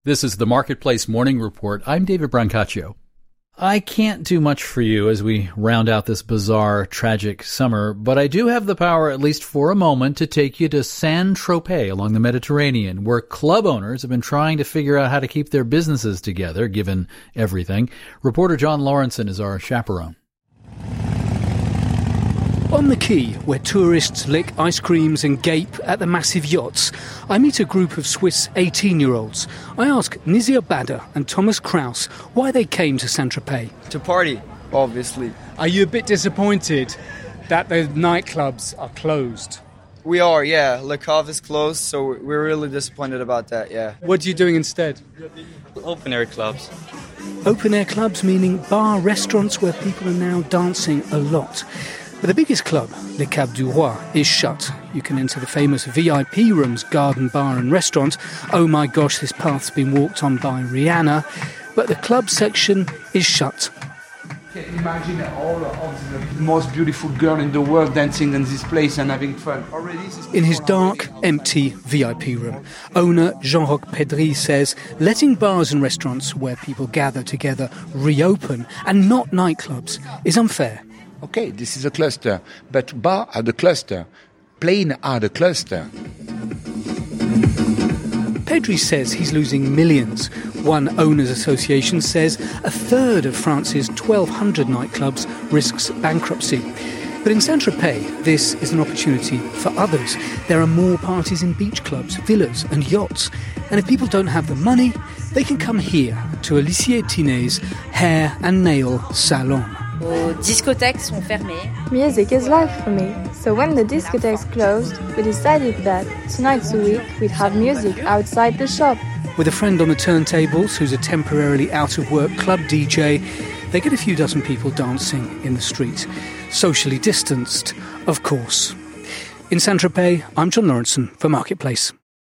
This is the Marketplace Morning Report. I'm David Brancaccio. I can't do much for you as we round out this bizarre, tragic summer, but I do have the power, at least for a moment, to take you to Saint-Tropez along the Mediterranean, where club owners have been trying to figure out how to keep their businesses together, given everything. Reporter John Lawrenson is our chaperone. On the quay, where tourists lick ice creams and gape at the massive yachts, I meet a group of Swiss 18-year-olds. I ask Nizir Bader and Thomas Kraus why they came to Saint-Tropez. To party, obviously. Are you a bit disappointed that the nightclubs are closed? We are, yeah. Le Cave is closed, so we're really disappointed about that, yeah. What are you doing instead? Open-air clubs. Open-air clubs meaning bar restaurants where people are now dancing a lot. But the biggest club, Le Cap du Roi, is shut. You can enter the famous VIP rooms, garden, bar and restaurant. Oh my gosh, this path's been walked on by Rihanna. But the club section is shut. Imagine all of the most beautiful girl in the world dancing in this place and having fun. In his dark, empty VIP room, owner Jean-Roch Pedry says letting bars and restaurants where people gather together reopen and not nightclubs is unfair. Okay, this is a cluster, but bar are the cluster, plane are the cluster. Pedry says he's losing millions. One owners' association says a third of France's 1,200 nightclubs risks bankruptcy. But in Saint-Tropez, this is an opportunity for others. There are more parties in beach clubs, villas and yachts. And if people don't have the money, they can come here to Alicia Tinet's hair and nail salon. Discothèques sont fermées. Music is life for me. So when the discotheques closed, we decided that 2 nights a week we'd have music outside the shop. With a friend on the turntables who's a temporarily out-of-work club DJ, they get a few dozen people dancing in the street. Socially distanced, of course. In Saint-Tropez, I'm John Lawrenson for Marketplace.